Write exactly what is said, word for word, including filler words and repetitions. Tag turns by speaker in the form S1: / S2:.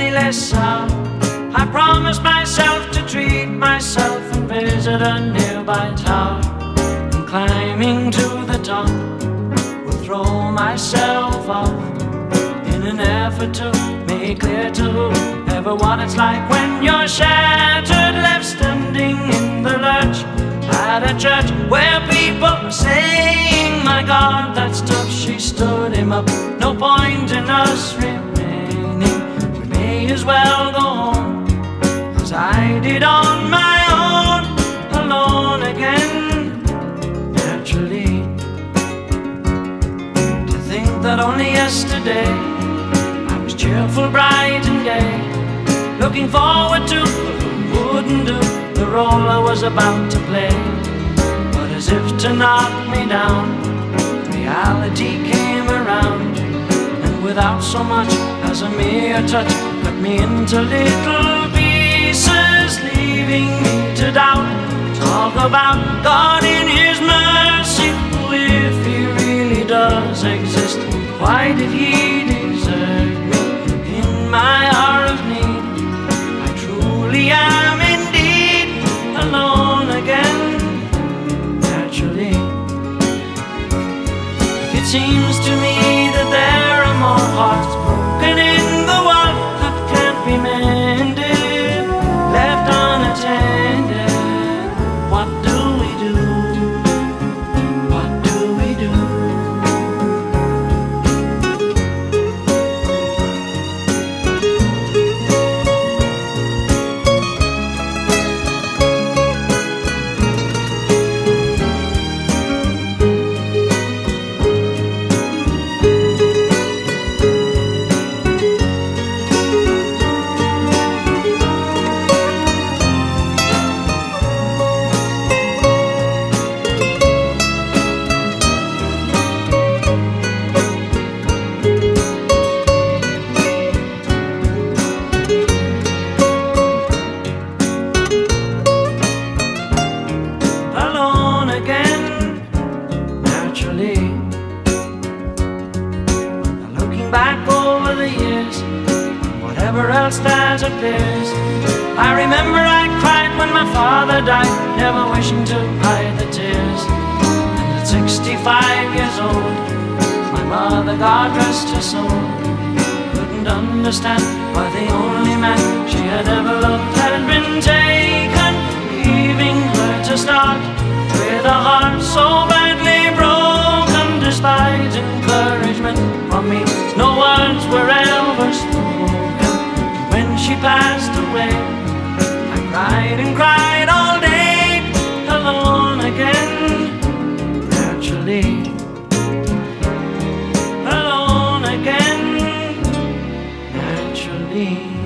S1: any less sour. I promised myself to treat myself and visit a nearby tower, and climbing to the top will throw myself off in an effort to make clear to whoever what it's like when you're shattered, left standing in the lurch at a church where people were saying, my God, that's tough. She stood him up. No point in us remaining. We may as well go home, as I did on my own, alone again. Naturally, to think that only yesterday I was cheerful, bright and gay, looking forward to who wouldn't do the role I was about to play. But as if to knock me down, reality came around, and without so much as a mere touch, cut me into little pieces, leaving me to doubt. Talk about God in His mercy. Oh, if He really does exist, why did He desert me in my hour of need? I truly am indeed alone again. Naturally, it seems to me that there are more hearts broken in the world that can't be mended, left unattended. What do we do? What do we do? Back over the years, whatever else that appears, I remember I cried when my father died, never wishing to hide the tears. And at sixty-five years old, my mother, God rest her soul, couldn't understand why the only man she had ever loved had been taken, leaving her to start with a heart so badly broken. Despite encouragement from me, no words were ever spoken. When she passed away, I cried and cried all day, alone again. Naturally, alone again. Naturally.